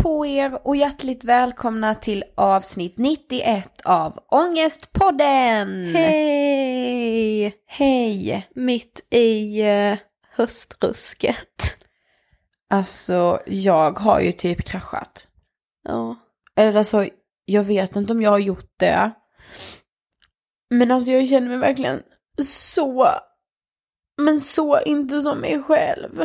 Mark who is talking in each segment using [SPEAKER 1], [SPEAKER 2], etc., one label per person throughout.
[SPEAKER 1] på er och hjärtligt välkomna till avsnitt 91 av Ångestpodden!
[SPEAKER 2] Hej!
[SPEAKER 1] Hej!
[SPEAKER 2] Mitt i höstrusket.
[SPEAKER 1] Alltså, jag har ju typ kraschat.
[SPEAKER 2] Ja.
[SPEAKER 1] Eller alltså, jag vet inte om jag har gjort det. Men alltså jag känner mig verkligen så inte som mig själv.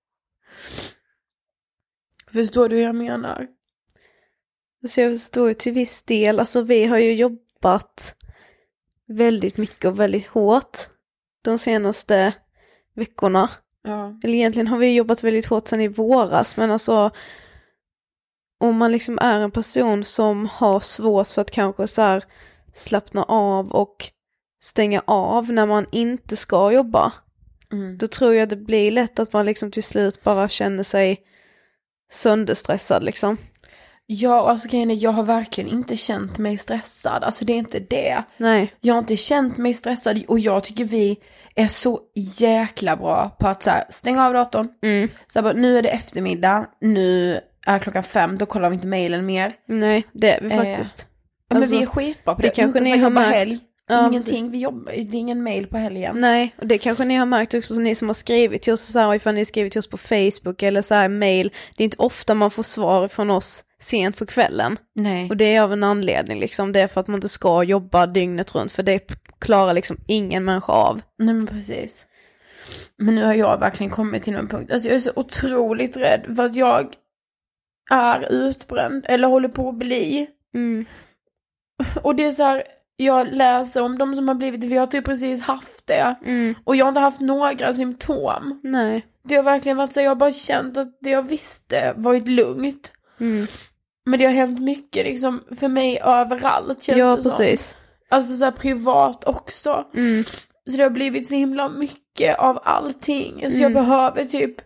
[SPEAKER 1] Förstår du hur jag menar?
[SPEAKER 2] Alltså jag förstår ju till viss del. Alltså vi har ju jobbat väldigt mycket och väldigt hårt de senaste veckorna.
[SPEAKER 1] Ja.
[SPEAKER 2] Eller egentligen har vi jobbat väldigt hårt sedan i våras. Men alltså om man liksom är en person som har svårt för att kanske så här slappna av och stänga av när man inte ska jobba. Då tror jag det blir lätt att man liksom till slut bara känner sig sönderstressad liksom.
[SPEAKER 1] Ja, alltså grejen är, jag har verkligen inte känt mig stressad. Alltså det är inte det.
[SPEAKER 2] Nej.
[SPEAKER 1] Jag har inte känt mig stressad. Och jag tycker vi är så jäkla bra på att så här, stänga av datorn. Så här, bara, nu är det eftermiddag. Nu är klockan 5. Då kollar vi inte mejlen mer.
[SPEAKER 2] Nej, det är vi faktiskt.
[SPEAKER 1] Men
[SPEAKER 2] Alltså,
[SPEAKER 1] vi är skitbra på det.
[SPEAKER 2] kanske
[SPEAKER 1] inte
[SPEAKER 2] ni
[SPEAKER 1] så
[SPEAKER 2] har
[SPEAKER 1] jobba
[SPEAKER 2] märkt.
[SPEAKER 1] Helg.
[SPEAKER 2] Ja,
[SPEAKER 1] Ingenting. Vi jobbar, det är ingen mejl på helgen.
[SPEAKER 2] Nej, och det kanske ni har märkt också, så ni som har skrivit till oss så här, ifall ni har skrivit till oss på Facebook eller så här mejl. Det är inte ofta man får svar från oss sent på kvällen.
[SPEAKER 1] Nej.
[SPEAKER 2] Och det är av en anledning liksom. Det är för att man inte ska jobba dygnet runt, för det klarar liksom ingen människa av.
[SPEAKER 1] Nej men precis. Men nu har jag verkligen kommit till en punkt. Alltså jag är så otroligt rädd för att jag är utbränd. Eller håller på att bli. Och det är så här, jag läser om de som har blivit, vi har typ precis haft det. Och jag har inte haft några symptom.
[SPEAKER 2] Nej.
[SPEAKER 1] Det har verkligen varit så, jag har bara känt att det jag visste varit lugnt. Men det har hänt mycket liksom för mig överallt, känns
[SPEAKER 2] Ja,
[SPEAKER 1] det
[SPEAKER 2] precis.
[SPEAKER 1] som. Alltså så här privat också. Så det har blivit så himla mycket av allting. Så jag behöver typ,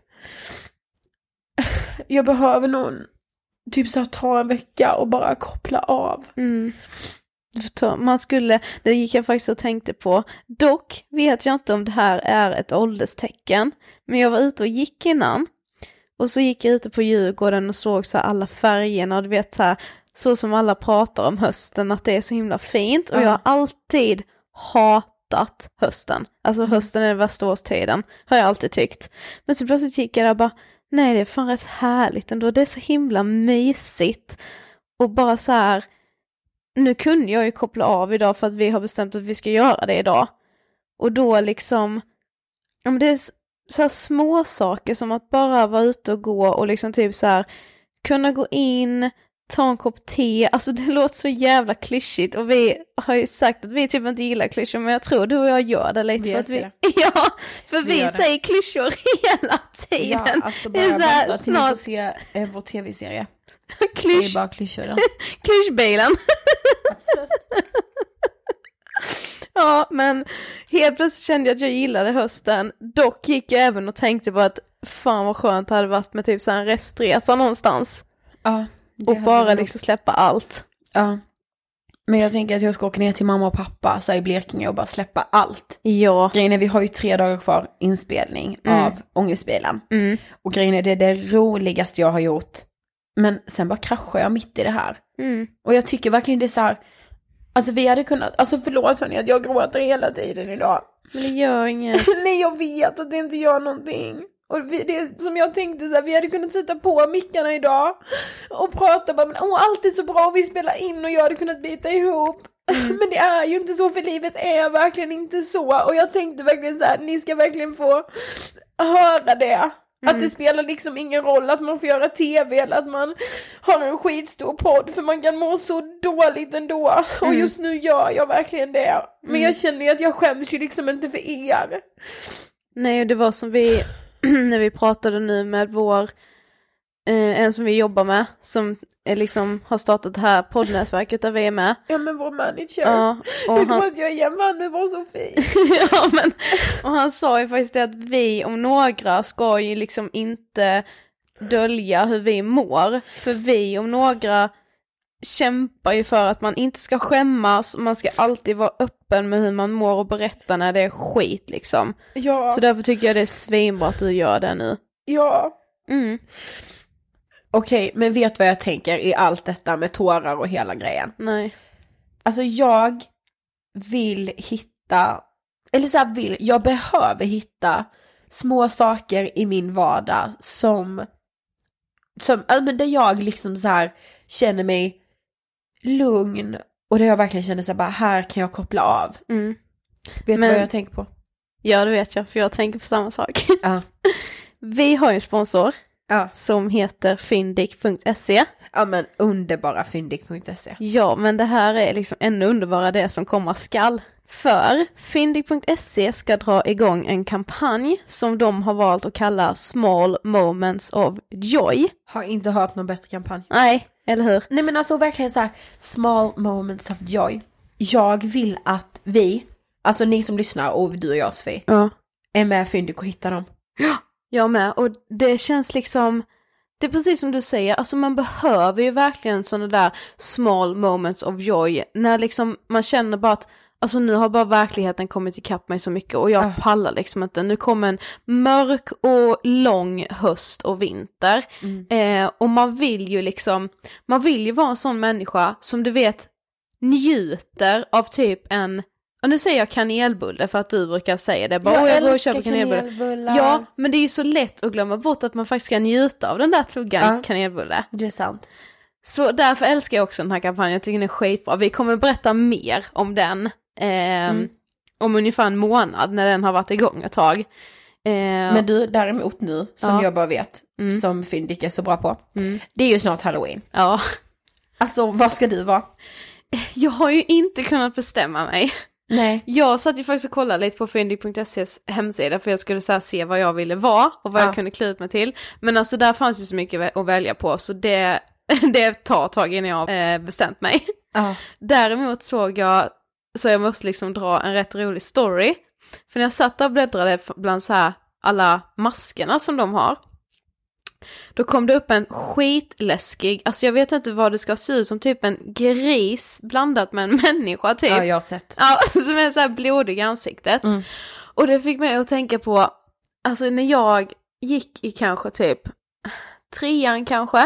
[SPEAKER 1] jag behöver någon typ så här, ta en vecka och bara koppla av.
[SPEAKER 2] Man skulle, det gick jag faktiskt och tänkte på. Dock vet jag inte om det här är ett ålderstecken. Men jag var ute och gick innan. Och så gick jag ute på Djurgården och såg så här alla färgerna. Och du vet så här, så som alla pratar om hösten, att det är så himla fint. Och jag har alltid hatat hösten. Alltså hösten är den värsta årstiden, har jag alltid tyckt. Men så plötsligt gick jag där och bara, nej det är fan rätt härligt ändå. Det är så himla mysigt. Och bara så här, nu kunde jag ju koppla av idag för att vi har bestämt att vi ska göra det idag. Och då liksom, om det är så här små saker som att bara vara ute och gå och liksom typ så här kunna gå in, ta en kopp te. Alltså det låter så jävla klyschigt och vi har ju sagt att vi typ inte gillar klyschor, men jag tror du och jag gör det lite.
[SPEAKER 1] Vi
[SPEAKER 2] för att
[SPEAKER 1] det.
[SPEAKER 2] Ja, för vi säger klyschor hela tiden.
[SPEAKER 1] Ja, alltså bara
[SPEAKER 2] det är så här,
[SPEAKER 1] vänta till
[SPEAKER 2] snart...
[SPEAKER 1] ni får se vår tv-serie.
[SPEAKER 2] Klysch...
[SPEAKER 1] Det är bara klyschor då.
[SPEAKER 2] Klyschbilen.
[SPEAKER 1] Absolut.
[SPEAKER 2] Ja, men helt plötsligt kände jag att jag gillade hösten. Dock gick jag även och tänkte på att fan vad skönt det hade varit med typ så en restresa någonstans.
[SPEAKER 1] Ja.
[SPEAKER 2] Och bara liksom släppa allt.
[SPEAKER 1] Ja. Men jag tänker att jag ska åka ner till mamma och pappa så i Blekinge och bara släppa allt.
[SPEAKER 2] Ja.
[SPEAKER 1] Grejen är, vi har ju 3 dagar kvar inspelning av Ångestbilen. Och grejen är, det är det roligaste jag har gjort. Men sen bara kraschar jag mitt i det här. Och jag tycker verkligen det är så här. Alltså vi hade kunnat, alltså förlåt hörni att jag gråter hela tiden idag.
[SPEAKER 2] Men det gör inget.
[SPEAKER 1] Nej, jag vet att det inte gör någonting. Och det som jag tänkte så här, vi hade kunnat sätta på mickarna idag och prata bara, allt är så bra, vi spelar in och jag hade kunnat bita ihop. Men det är ju inte så, för livet är verkligen inte så. Och jag tänkte verkligen så här, ni ska verkligen få höra det. Att det spelar liksom ingen roll att man får göra tv eller att man har en skitstor podd, för man kan må så dåligt ändå. Och just nu gör jag verkligen det. Men jag känner ju att jag skäms ju liksom inte för er.
[SPEAKER 2] Nej, det var som vi när vi pratade nu med vår en som vi jobbar med, som är liksom har startat det här poddnätverket där vi är med.
[SPEAKER 1] Ja, men vår manager.
[SPEAKER 2] Ja, och
[SPEAKER 1] jag kommer att jag igen, han nu var så fin.
[SPEAKER 2] Ja, men och han sa ju faktiskt det att vi om några ska ju liksom inte dölja hur vi mår, för vi om några kämpar ju för att man inte ska skämmas, man ska alltid vara öppen med hur man mår och berätta när det är skit liksom.
[SPEAKER 1] Ja.
[SPEAKER 2] Så därför tycker jag det är svinbra att du gör det nu.
[SPEAKER 1] Ja. Okej, men vet vad jag tänker i allt detta med tårar och hela grejen?
[SPEAKER 2] Nej.
[SPEAKER 1] Alltså jag vill hitta, eller så här jag behöver hitta små saker i min vardag som men där jag liksom så här känner mig lugn och där jag verkligen känner så här, bara här kan jag koppla av. Vet du vad jag tänker på?
[SPEAKER 2] Ja, det vet jag, för jag tänker på samma sak.
[SPEAKER 1] Ja.
[SPEAKER 2] Vi har ju en sponsor som heter fyndik.se.
[SPEAKER 1] Ja, men underbara fyndik.se.
[SPEAKER 2] Ja, men det här är liksom ännu underbara det som komma skall. För fyndik.se ska dra igång en kampanj som de har valt att kalla Small Moments of Joy.
[SPEAKER 1] Har inte hört någon bättre kampanj.
[SPEAKER 2] Nej, eller hur?
[SPEAKER 1] Nej, men alltså verkligen så här, Small Moments of Joy. Jag vill att vi, alltså ni som lyssnar och du och jag, Sofie, är med Fyndik och hittar dem.
[SPEAKER 2] Ja, jag med. Och det känns liksom, det är precis som du säger, alltså man behöver ju verkligen sådana där small moments of joy. När liksom man känner bara att, alltså nu har bara verkligheten kommit ikapp mig så mycket och jag pallar liksom inte. Nu kommer en mörk och lång höst och vinter. Och man vill ju vara en sån människa som du vet njuter av typ en, och nu säger jag kanelbulle för att du brukar säga det. Bara,
[SPEAKER 1] jag
[SPEAKER 2] älskar kanelbulle. Ja, men det är ju så lätt att glömma bort att man faktiskt ska njuta av den där tuggan kanelbulle.
[SPEAKER 1] Det är sant.
[SPEAKER 2] Så därför älskar jag också den här kampanjen. Jag tycker den är skitbra. Vi kommer berätta mer om den om ungefär en månad när den har varit igång ett tag.
[SPEAKER 1] Men du, däremot nu, som jag bara vet, som Fyndik är så bra på, det är ju snart Halloween.
[SPEAKER 2] Ja.
[SPEAKER 1] Alltså, vad ska du vara?
[SPEAKER 2] Jag har ju inte kunnat bestämma mig.
[SPEAKER 1] Nej.
[SPEAKER 2] Jag satt ju faktiskt och kollade lite på fyndik.se's hemsida för jag skulle så här se vad jag ville vara och vad jag kunde klä ut mig till. Men alltså där fanns ju så mycket att välja på så det tar ett tag innan jag bestämt mig. Däremot så jag måste liksom dra en rätt rolig story. För när jag satt och bläddrade bland så här alla maskerna som de har, då kom det upp en skitläskig, alltså jag vet inte vad det ska se ut som, typ en gris blandat med en människa typ.
[SPEAKER 1] Ja, jag har sett.
[SPEAKER 2] Ja, som är så här blodig i ansiktet. Och det fick mig att tänka på, alltså när jag gick i kanske typ 3:an kanske,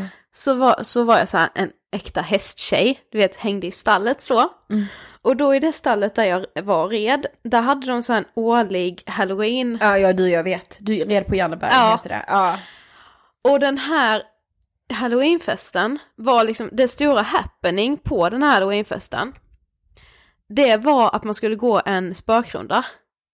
[SPEAKER 2] så var jag så här en äkta hästtjej, du vet, hängde i stallet så. Och då i det stallet där jag var red, där hade de så här en årlig Halloween. Ja,
[SPEAKER 1] jag vet. Du red på Janneberg, heter det. Ja.
[SPEAKER 2] Och den här Halloweenfesten var liksom det stora happening på den här Halloweenfesten. Det var att man skulle gå en spökrunda.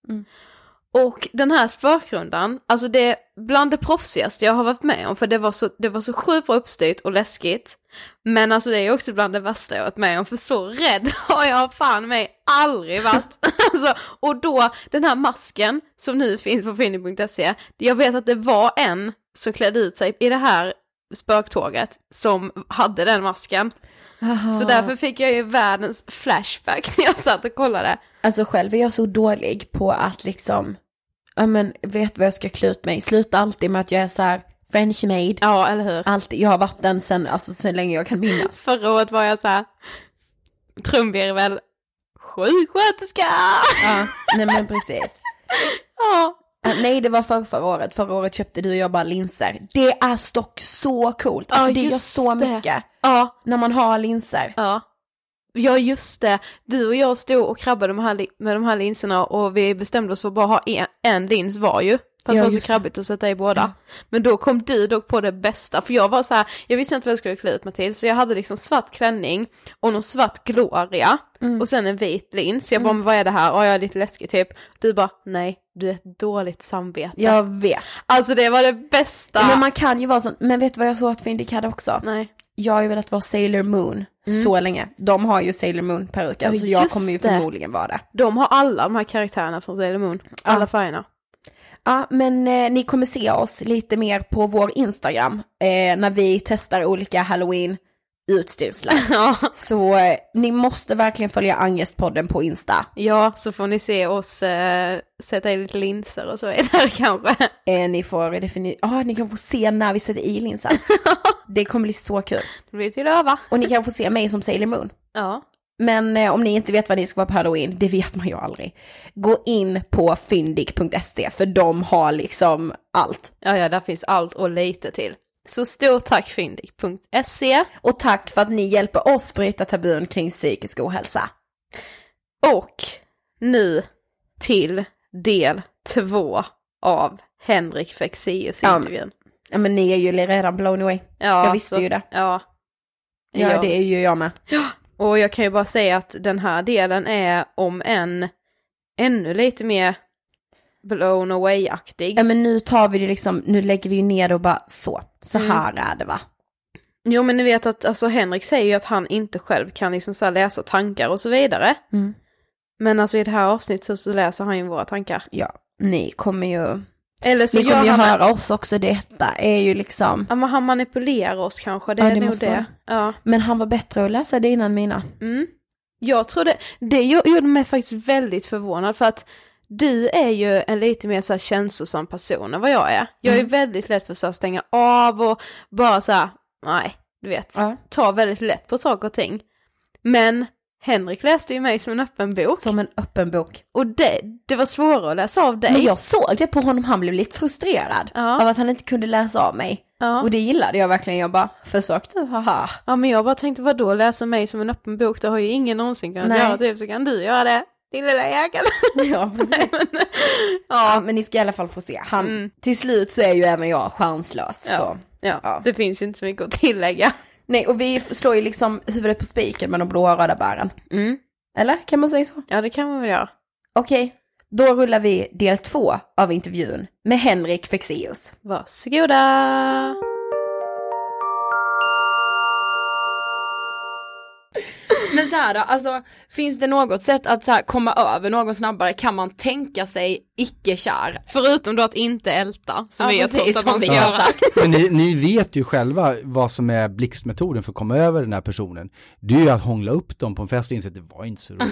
[SPEAKER 2] Och den här spökrundan, alltså det är bland det proffsigaste jag har varit med om, för det var så sjukt bra uppstyrt och läskigt. Men alltså det är också bland det värsta jag har varit med om, för så rädd har jag fan mig aldrig varit. Alltså, och då, den här masken som nu finns på fyndik.se, jag vet att det var en som klädde ut sig i det här spöktåget som hade den masken. Så därför fick jag ju världens flashback när jag satt och kollade.
[SPEAKER 1] Alltså själv är jag så dålig på att liksom, ja men vet vad jag ska klä ut mig. Sluta alltid med att jag är så här French maid.
[SPEAKER 2] Ja, eller hur?
[SPEAKER 1] Alltid, jag har varit den sen länge jag kan minnas.
[SPEAKER 2] Förra året var jag så här trumvirvel, sjuksköterska.
[SPEAKER 1] Ja, nej men precis.
[SPEAKER 2] Ja.
[SPEAKER 1] Nej, det var förra året. Förra året köpte du och jag bara linser. Det är dock så coolt. Alltså det gör så mycket. Ja. När man har linser.
[SPEAKER 2] Ja, just det. Du och jag stod och krabbade med de här linserna och vi bestämde oss för att bara ha en lins var ju. För att det var så krabbigt att sätta i båda. Ja. Men då kom du dock på det bästa. För jag var så här, jag visste inte vad jag skulle klä ut mig till. Så jag hade liksom svart klänning och någon svart gloria. Och sen en vit lins. Jag bara, vad är det här? Och jag är lite läskig typ. Du bara, nej, du är ett dåligt samvete.
[SPEAKER 1] Jag vet.
[SPEAKER 2] Alltså det var det bästa.
[SPEAKER 1] Men man kan ju vara sån. Men vet du vad jag såg att Fyndik hade också?
[SPEAKER 2] Nej.
[SPEAKER 1] Jag har ju velat vara Sailor Moon så länge. De har ju Sailor Moon-peruken. Så jag kommer ju förmodligen vara det.
[SPEAKER 2] De har alla de här karaktärerna från Sailor Moon. Alla färgerna.
[SPEAKER 1] Ja, men ni kommer se oss lite mer på vår Instagram när vi testar olika Halloween-utstyrslar. Ja. Så ni måste verkligen följa Angestpodden på Insta.
[SPEAKER 2] Ja, så får ni se oss sätta i lite linser och så är det kanske.
[SPEAKER 1] Ni kan få se när vi sätter i linsen. Det kommer bli så kul.
[SPEAKER 2] Det blir till öva.
[SPEAKER 1] Och ni kan få se mig som Sailor Moon.
[SPEAKER 2] Ja.
[SPEAKER 1] Men om ni inte vet vad ni ska vara på Halloween, det vet man ju aldrig. Gå in på fyndik.se för de har liksom allt.
[SPEAKER 2] Ja, där finns allt och lite till. Så stort tack Fyndik.se.
[SPEAKER 1] Och tack för att ni hjälper oss bryta tabun kring psykisk ohälsa.
[SPEAKER 2] Och nu till del 2 av Henrik Fexeus intervjun.
[SPEAKER 1] Ja, men ni är ju redan blown away.
[SPEAKER 2] Ja,
[SPEAKER 1] jag visste ju det.
[SPEAKER 2] Ja,
[SPEAKER 1] det är ju jag med.
[SPEAKER 2] Ja, och jag kan ju bara säga att den här delen är om ännu lite mer blown away-aktig.
[SPEAKER 1] Ja, men nu tar vi det liksom, nu lägger vi ju ner det och bara så här är det, va?
[SPEAKER 2] Jo, men ni vet att alltså, Henrik säger ju att han inte själv kan liksom så här läsa tankar och så vidare. Men alltså i det här avsnittet så läser han ju våra tankar.
[SPEAKER 1] Ja, ni kommer ju...
[SPEAKER 2] Eller så
[SPEAKER 1] ni kommer ju höra oss också, detta är ju liksom...
[SPEAKER 2] Ja, men han manipulerar oss kanske, det är nog det. Ja.
[SPEAKER 1] Men han var bättre att läsa det innan mina.
[SPEAKER 2] Jag tror det gjorde mig faktiskt väldigt förvånad, för att du är ju en lite mer så här känslosam person än vad jag är. Jag är väldigt lätt för att så här stänga av och bara så här, nej, du vet, ta väldigt lätt på saker och ting. Men Henrik läste ju mig som en öppen bok.
[SPEAKER 1] Som en öppen bok.
[SPEAKER 2] Och det var svårare att läsa av dig.
[SPEAKER 1] Men jag såg det på honom, han blev lite frustrerad av att han inte kunde läsa av mig. Ja. Och det gillade jag verkligen, jag bara, försökte, haha.
[SPEAKER 2] Ja, men jag bara tänkte, vadå, läsa mig som en öppen bok? Det har ju ingen någonsin kunnat göra det, så kan du göra det. Din lilla jäkel.
[SPEAKER 1] Ja, precis. Ja, men ni ska i alla fall få se. Till slut så är ju även jag chanslös.
[SPEAKER 2] Ja.
[SPEAKER 1] Så.
[SPEAKER 2] Ja, det finns ju inte så mycket att tillägga.
[SPEAKER 1] Nej, och vi slår ju liksom huvudet på spiken med de blåa röda bären. Eller? Kan man säga så?
[SPEAKER 2] Ja, det kan man väl göra.
[SPEAKER 1] Okej, då rullar vi del 2 av intervjun med Henrik Fexeus.
[SPEAKER 2] Varsågoda!
[SPEAKER 3] Men så här då, alltså finns det något sätt att så här komma över någon snabbare? Kan man tänka sig icke-kär?
[SPEAKER 2] Förutom då att inte älta, som vi har trott att man ska göra.
[SPEAKER 4] Men ni vet ju själva vad som är blixtmetoden för att komma över den här personen. Det är ju att hångla upp dem på en fest och inse att det var inte så roligt.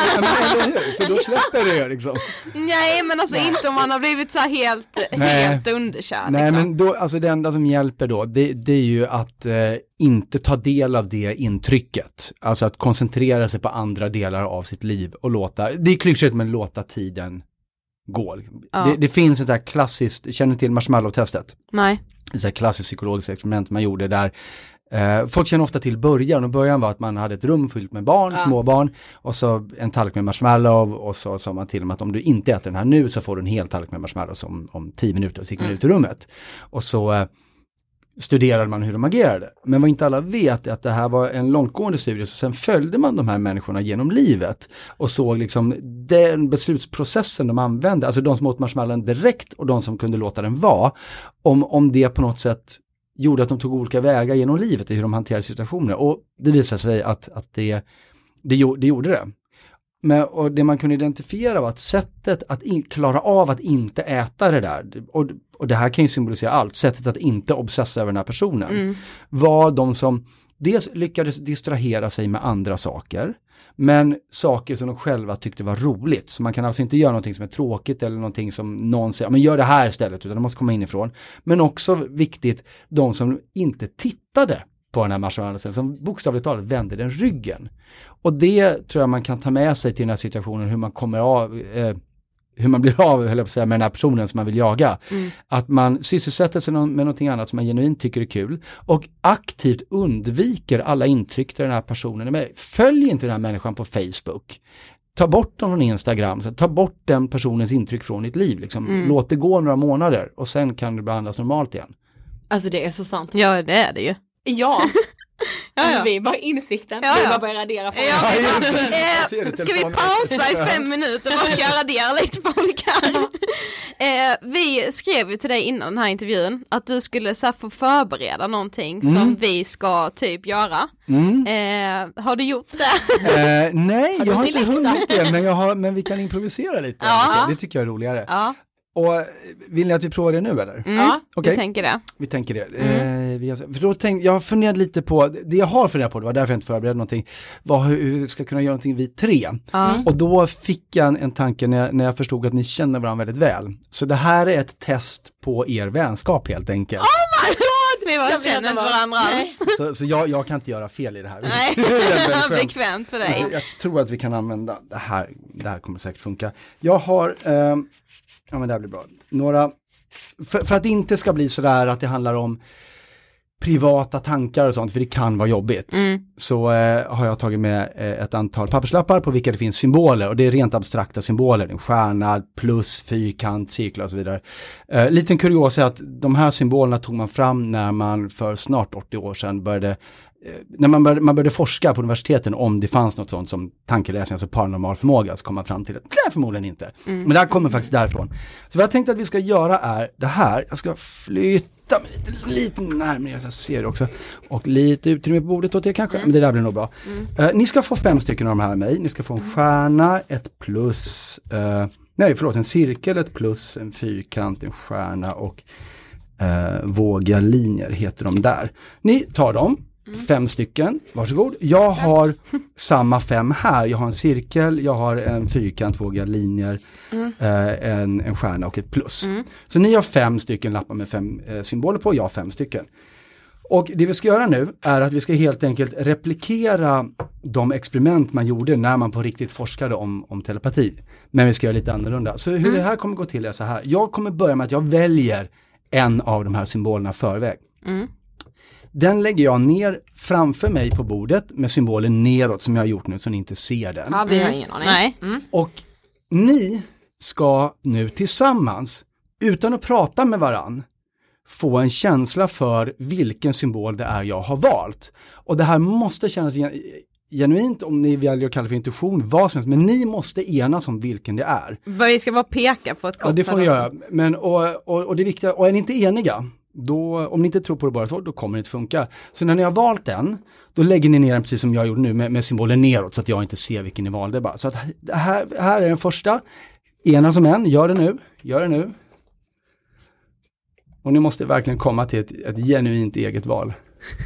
[SPEAKER 4] För då släpper det liksom.
[SPEAKER 2] Nej, men alltså inte om man har blivit så här helt underkär.
[SPEAKER 4] Nej,
[SPEAKER 2] liksom.
[SPEAKER 4] men då, alltså det enda som hjälper då, det är ju att inte ta del av det intrycket. Alltså att koncentrera sig på andra delar av sitt liv och låta, det är klyschigt, men låta tiden gå. Ja. Det finns ett här klassiskt, känner till marshmallow-testet?
[SPEAKER 2] Nej.
[SPEAKER 4] Ett här klassiskt psykologiskt experiment man gjorde där folk känner ofta till början, och början var att man hade ett rum fyllt med barn, småbarn, och så en tallrik med marshmallow, och så sa man till dem att om du inte äter den här nu så får du en hel tallrik med marshmallow om 10 minuter, och så gick man ut ur rummet. Och så studerade man hur de agerade. Men vad inte alla vet är att det här var en långtgående studie, så sen följde man de här människorna genom livet och såg liksom den beslutsprocessen de använde, alltså de som åt marshmallowen direkt och de som kunde låta den vara, om det på något sätt gjorde att de tog olika vägar genom livet i hur de hanterade situationer. Och det visade sig att det gjorde det. Men, och det man kunde identifiera var att sättet att klara av att inte äta det där, och det här kan ju symbolisera allt, sättet att inte obsessa över den här personen, var de som dels lyckades distrahera sig med andra saker, men saker som de själva tyckte var roligt. Så man kan alltså inte göra någonting som är tråkigt eller någonting som någon säger, men gör det här istället, utan det måste komma inifrån. Men också viktigt, de som inte tittade på den här marshmallowen, som bokstavligt talat vände den ryggen. Och det tror jag man kan ta med sig till den här situationen, hur man kommer av, hur man blir av, höll jag på att säga, med den här personen som man vill jaga. Att man sysselsätter sig med någonting annat som man genuint tycker är kul, och aktivt undviker alla intryck där den här personen är med. Följ inte den här människan på Facebook. Ta bort dem från Instagram, så ta bort den personens intryck från ditt liv. Liksom. Låt det gå några månader och sen kan det behandlas normalt igen.
[SPEAKER 3] Alltså det är så sant.
[SPEAKER 2] Ja, det är det ju.
[SPEAKER 3] Ja.
[SPEAKER 2] Ja.
[SPEAKER 3] Vi bara insikten.
[SPEAKER 2] Ja.
[SPEAKER 3] Vi bara börjar radera på
[SPEAKER 2] ska vi pausa i 5 minuter? Vad ska jag radera lite på om vi kan? Vi skrev ju till dig innan den här intervjun att du skulle så här få förbereda någonting som vi ska typ göra. Har du gjort det?
[SPEAKER 4] Nej, jag har inte hunnit det, men vi kan improvisera lite.
[SPEAKER 2] Ja.
[SPEAKER 4] Det tycker jag är roligare.
[SPEAKER 2] Ja.
[SPEAKER 4] Och vill ni att vi provar det nu eller?
[SPEAKER 2] Ja,
[SPEAKER 4] okay.
[SPEAKER 2] vi tänker det.
[SPEAKER 4] Vi tänker det. För då jag har funderat lite på, det jag har funderat på, det var därför jag inte förberedde någonting, var hur vi ska kunna göra någonting vi 3. Och då fick jag en tanke när jag förstod att ni känner varandra väldigt väl. Så det här är ett test på er vänskap helt enkelt.
[SPEAKER 2] Oh my god, vi var känner inte varandra alls.
[SPEAKER 4] Så jag kan inte göra fel i det här.
[SPEAKER 2] Nej, det är bekvämt för dig.
[SPEAKER 4] Jag tror att vi kan använda det här. Det här kommer säkert funka. Jag har... ja, men det här blir bra. Några, för att det inte ska bli sådär att det handlar om privata tankar och sånt, för det kan vara jobbigt, så har jag tagit med ett antal papperslappar på vilka det finns symboler, och det är rent abstrakta symboler, en stjärna, plus, fyrkant, cirklar och så vidare. Liten kuriosa är att de här symbolerna tog man fram när man för snart 80 år sedan började man började forska på universiteten om det fanns något sånt som tankeläsning, alltså paranormal förmåga, så kom man fram till att det förmodligen inte. Men det här kommer faktiskt därifrån. Så vad jag tänkte att vi ska göra är det här. Jag ska flytta mig lite närmare, så jag ser det också. Och lite utrymme på bordet åt er kanske. Men det där blir nog bra. Ni ska få 5 stycken av de här med mig. Ni ska få en stjärna, ett plus, en cirkel, ett plus, en fyrkant, en stjärna och våga linjer heter de där. Ni tar dem. 5 stycken, varsågod. Jag har samma 5 här. Jag har en cirkel, jag har en fyrkant, våga linjer, en stjärna och ett plus. Så ni har 5 stycken lappar med 5 symboler på, jag har 5 stycken. Och det vi ska göra nu är att vi ska helt enkelt replikera de experiment man gjorde när man på riktigt forskade om telepati. Men vi ska göra lite annorlunda. Så hur det här kommer gå till är så här. Jag kommer börja med att jag väljer en av de här symbolerna förväg. Den lägger jag ner framför mig på bordet med symbolen neråt som jag har gjort nu så ni inte ser den.
[SPEAKER 3] Ja, vi har ingen aning.
[SPEAKER 2] Nej.
[SPEAKER 4] Och ni ska nu tillsammans, utan att prata med varann, få en känsla för vilken symbol det är jag har valt. Och det här måste kännas genuint, om ni väljer att kalla för intuition, vad som helst, men ni måste enas om vilken det är.
[SPEAKER 2] Vi ska bara peka på ett kort.
[SPEAKER 4] Ja, det får ni göra. Men, och det viktiga, och är ni inte eniga, då, om ni inte tror på det bara så, då kommer det inte funka. Så när ni har valt den, då lägger ni ner den precis som jag gjorde nu med symbolen neråt så att jag inte ser vilken ni valde bara. Så att här är den första. Ena som en, gör det nu. Och ni måste verkligen komma till ett genuint eget val.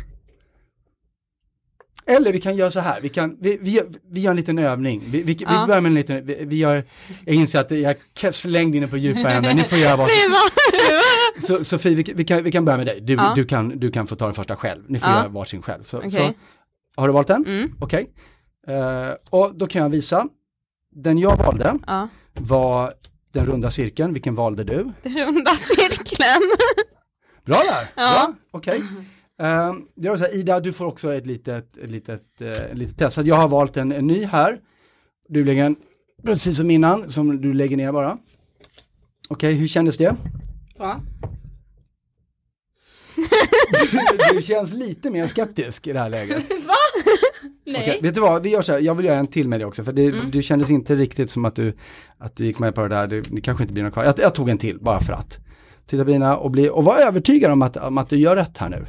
[SPEAKER 4] Eller vi kan göra så här, vi gör en liten övning. Vi börjar med en liten, jag inser att jag slängde inne på djupa ämnen. Ni får göra vad så Sofie, vi kan börja med dig. Du kan få ta den första själv. Ni får göra varsin själv. Så har du valt den? Okej. Och då kan jag visa. Den jag valde var den runda cirkeln. Vilken valde du?
[SPEAKER 2] Den runda cirkeln.
[SPEAKER 4] Bra där. Ja. Okej. Jag vill säga, Ida, du får också ett litet test. Så jag har valt en ny här. Du lägger en precis som innan, som du lägger ner bara. Okej, hur kändes det?
[SPEAKER 3] Bra.
[SPEAKER 4] Du känns lite mer skeptisk i det här läget.
[SPEAKER 3] Va? Nej.
[SPEAKER 4] Okej, vet du vad, vi gör så här, jag vill göra en till med det också. För det kändes inte riktigt som att du gick med på det där. Det kanske inte blir något kvar. Jag tog en till, bara för att. Titta på dina och var övertygad om att du gör rätt här nu.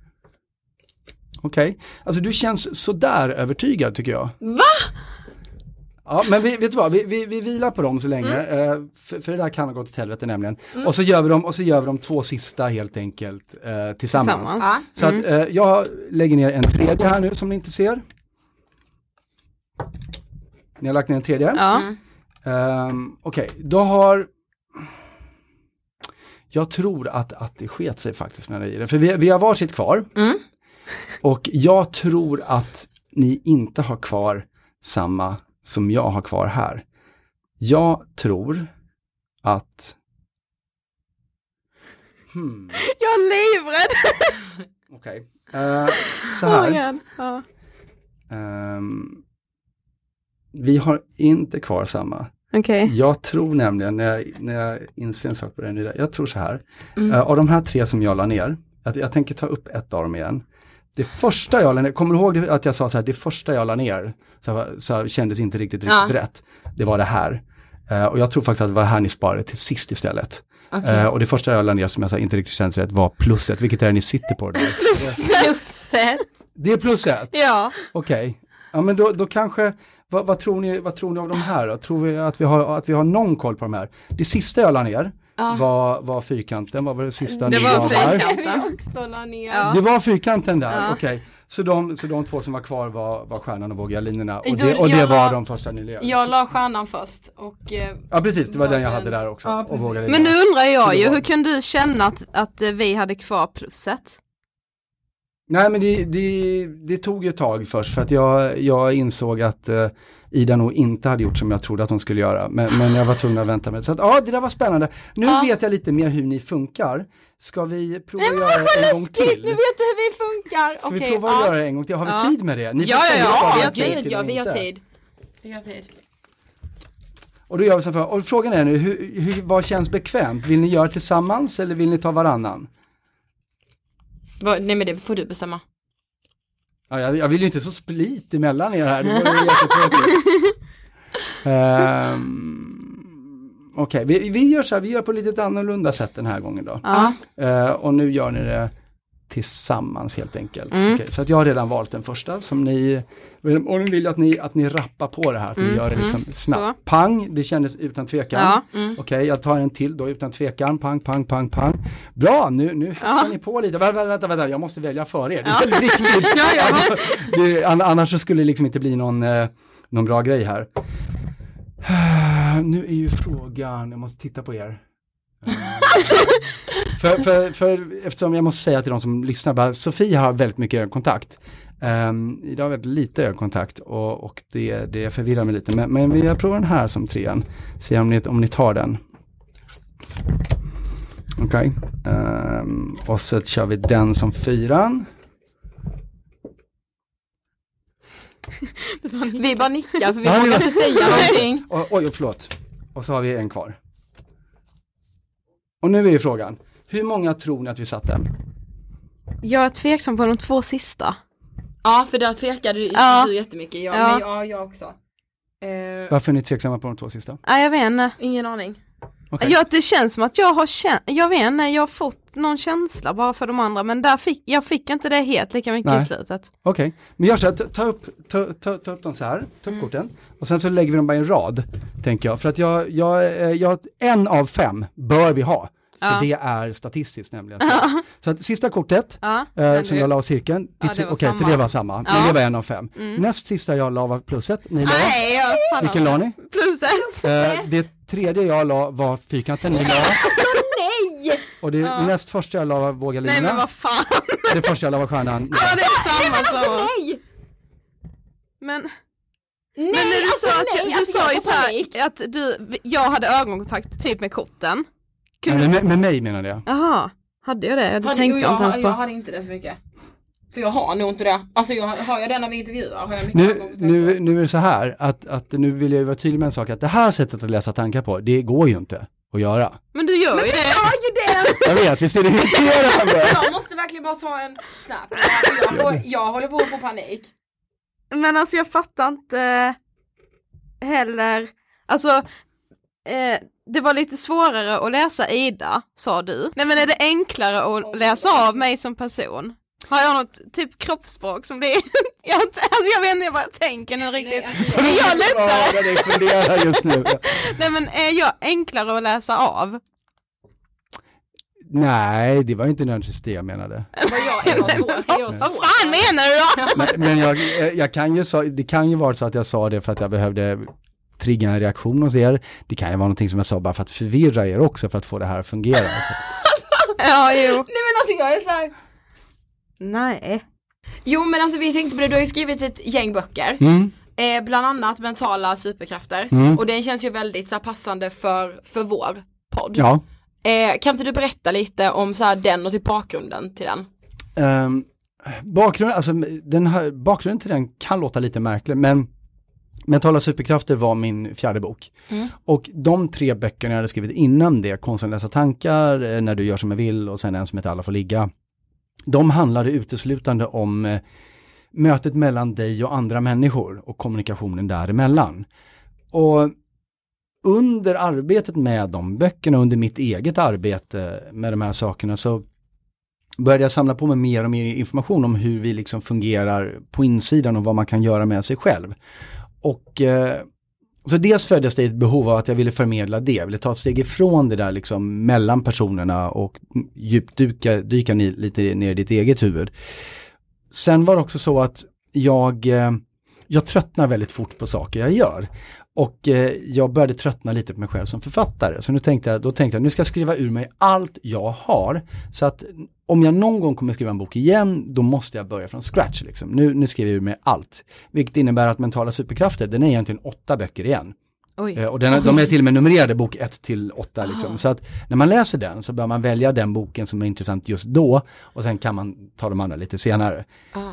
[SPEAKER 4] Okej. Alltså du känns sådär övertygad tycker jag.
[SPEAKER 3] Va?
[SPEAKER 4] Ja, men vet du vad? Vi vilar på dem så länge. För det där kan ha gått till helvete nämligen. Och så gör vi de 2 sista helt enkelt tillsammans. Så att jag lägger ner en tredje här nu som ni inte ser. Ni har lagt ner en tredje?
[SPEAKER 2] Ja.
[SPEAKER 4] Okej, då har... Jag tror att det sket sig faktiskt med det. För vi har varsitt kvar. Och jag tror att ni inte har kvar samma som jag har kvar här. Jag tror att...
[SPEAKER 2] Jag är livrädd.
[SPEAKER 4] Okej. Så här. Vi har inte kvar samma.
[SPEAKER 2] Okej.
[SPEAKER 4] Jag tror nämligen, när jag inser en sak på den, jag tror så här. Av de här 3 som jag la ner, jag tänker ta upp ett av dem igen. Det första jag la ner, kommer du ihåg att jag sa så här, det första jag la ner så kändes inte riktigt rätt. Det var det här. Och jag tror faktiskt att det var det här ni sparade till sist istället. Okay. Och det första jag la ner som jag sa inte riktigt kändes rätt var plusset. Vilket är det ni sitter på där?
[SPEAKER 2] Plusset.
[SPEAKER 4] Det är plusset?
[SPEAKER 2] Ja.
[SPEAKER 4] Okej. Ja men då kanske, vad tror ni av de här då? Tror vi att vi har någon koll på de här? Det sista jag la ner var fyrkanten. Vad var det sista
[SPEAKER 2] det
[SPEAKER 4] ni
[SPEAKER 2] var
[SPEAKER 4] fyrkanten. Det var fyrkanten där, okej. Så de 2 som var kvar var stjärnan och våga linjerna. Och det var de första ni levde.
[SPEAKER 3] Jag la stjärnan först.
[SPEAKER 4] Ja precis, det var den jag hade där också.
[SPEAKER 3] Ja,
[SPEAKER 4] och våga
[SPEAKER 2] men nu undrar jag ju, hur kunde du känna att vi hade kvar plusset?
[SPEAKER 4] Nej, men det tog ju ett tag först för att jag insåg att Ida nog inte hade gjort som jag trodde att hon skulle göra. Men jag var tvungen att vänta med. Så att, det där var spännande. Nu vet jag lite mer hur ni funkar. Ska vi prova att göra det en gång till?
[SPEAKER 3] Nu vet du hur vi funkar.
[SPEAKER 4] Ska vi prova att göra det en gång till? Har vi tid med det? Ni
[SPEAKER 3] vi har tid.
[SPEAKER 4] Och då gör vi så för. Och frågan är nu, vad känns bekvämt? Vill ni göra tillsammans eller vill ni ta varannan?
[SPEAKER 3] Nej, men det får du bestämma.
[SPEAKER 4] Ja, jag vill ju inte så split emellan er här. Det var jättetråkigt. Okej, vi gör så här. Vi gör på lite annorlunda sätt den här gången då. Och nu gör ni det tillsammans helt enkelt. Okay, så att jag har redan valt den första som ni... Och nu vill jag att ni rappar på det här. Att ni gör det liksom snabbt. Så. Pang, det kändes utan tvekan. Okej, jag tar en till då utan tvekan. Pang, pang, pang, pang. Bra, nu hetsar ni på lite. Vänta, jag måste välja för er. Det är väldigt viktigt. Annars så skulle det liksom inte bli någon bra grej här. Nu är ju frågan, jag måste titta på er. för eftersom jag måste säga till de som lyssnar bara, Sofie har väldigt mycket ögonkontakt. Idag har väldigt lite ögonkontakt och det förvirrar mig lite. Men vi provar den här som 3:an. Se om ni tar den. Okej. Och så kör vi den som 4:an.
[SPEAKER 3] Vi bara nickar för vi vågar inte säga någonting.
[SPEAKER 4] Oj, förlåt. Och så har vi en kvar. Och nu är ju frågan. Hur många tror ni att vi satte?
[SPEAKER 2] Jag är tveksam på de 2 sista.
[SPEAKER 3] Ja, för där tvekade du jättemycket. Jag också.
[SPEAKER 4] Varför är ni tveksamma på de 2 sista?
[SPEAKER 2] Ja, jag vet inte.
[SPEAKER 3] Ingen aning.
[SPEAKER 2] Okay. Ja, det känns som att jag har fått någon känsla bara för de andra, men jag fick inte det helt lika mycket i slutet.
[SPEAKER 4] Okej, men gör så här, ta upp dem så här, ta upp korten och sen så lägger vi dem bara i en rad, tänker jag. För att jag 1 av 5 bör vi ha. För det är statistiskt nämligen. Så att sista kortet som jag la av cirkeln, okej, så det var samma. Men det var 1 av 5. Näst sista jag la var plusset. Ni la? Vilken la ni?
[SPEAKER 2] Plusset.
[SPEAKER 4] Det tredje jag la var fyrkanten. Ni la?
[SPEAKER 3] Nej!
[SPEAKER 4] Och det näst första jag la var vågalinorna.
[SPEAKER 2] Nej, men vad fan.
[SPEAKER 4] Det första jag la var stjärnan.
[SPEAKER 2] Ja, det är samma.
[SPEAKER 3] Nej!
[SPEAKER 2] Men när du sa ju så här att jag hade ögonkontakt typ med korten.
[SPEAKER 4] Med mig menade jag.
[SPEAKER 2] Jaha, hade jag det? Det tänkte jag inte ens på.
[SPEAKER 3] Jag hade inte det så mycket. För jag har nog inte det. Alltså har jag den av intervjuer? Har jag
[SPEAKER 4] nu är det så här att nu vill jag vara tydlig med en sak. Att det här sättet att läsa tankar på, det går ju inte att göra.
[SPEAKER 2] Men du gör ju det.
[SPEAKER 4] Jag vet, visst är det irriterande.
[SPEAKER 3] Jag måste verkligen bara ta en snap. Jag håller på att få panik.
[SPEAKER 2] Men alltså jag fattar inte heller. Alltså det var lite svårare att läsa Ida, sa du. Nej, men är det enklare att läsa av mig som person? Har jag något typ kroppsspråk som det är? Jag vet inte vad jag tänker nu riktigt. Är jag lättare?
[SPEAKER 4] Det funderar just nu.
[SPEAKER 2] Nej, men är jag enklare att läsa av?
[SPEAKER 4] Nej, det var inte nödvändigtvis det jag menade.
[SPEAKER 2] Vad fan menar du då?
[SPEAKER 4] Men jag kan ju det kan ju vara så att jag sa det för att jag behövde trigga en reaktion hos er. Det kan ju vara någonting som jag sa bara för att förvirra er också, för att få det här att fungera. Alltså.
[SPEAKER 2] Ja, jo.
[SPEAKER 3] Nej, men alltså jag är så här...
[SPEAKER 2] Nej.
[SPEAKER 3] Jo, men alltså vi tänkte på det. Du har ju skrivit ett gäng böcker. Bland annat mentala superkrafter. Och den känns ju väldigt så här, passande för vår podd.
[SPEAKER 4] Ja.
[SPEAKER 3] Kan inte du berätta lite om så här, den och typ bakgrunden till den?
[SPEAKER 4] Bakgrunden till den kan låta lite märklig, men Mentala superkrafter var min 4:e bok. Och de 3 böckerna jag hade skrivit innan det, Konsten läsa tankar, När du gör som jag vill och sen en som heter Alla får ligga. De handlade uteslutande om mötet mellan dig och andra människor och kommunikationen däremellan. Och under arbetet med de böckerna, under mitt eget arbete med de här sakerna, så började jag samla på mig mer och mer information om hur vi liksom fungerar på insidan och vad man kan göra med sig själv. Och så dels föddes det ett behov av att jag ville förmedla det. Jag ville ta ett steg ifrån det där liksom mellan personerna och djupdyka lite ner i ditt eget huvud. Sen var det också så att jag tröttnar väldigt fort på saker jag gör. Och jag började tröttna lite på mig själv som författare. Så då tänkte jag nu ska jag skriva ur mig allt jag har. Så att om jag någon gång kommer skriva en bok igen, då måste jag börja från scratch. Liksom. Nu skriver jag med allt. Vilket innebär att Mentala superkrafter, den är egentligen 8 böcker igen. Och de är till och med numrerade bok 1-8 liksom. Så att när man läser den så bör man välja den boken som är intressant just då och sen kan man ta de andra lite senare.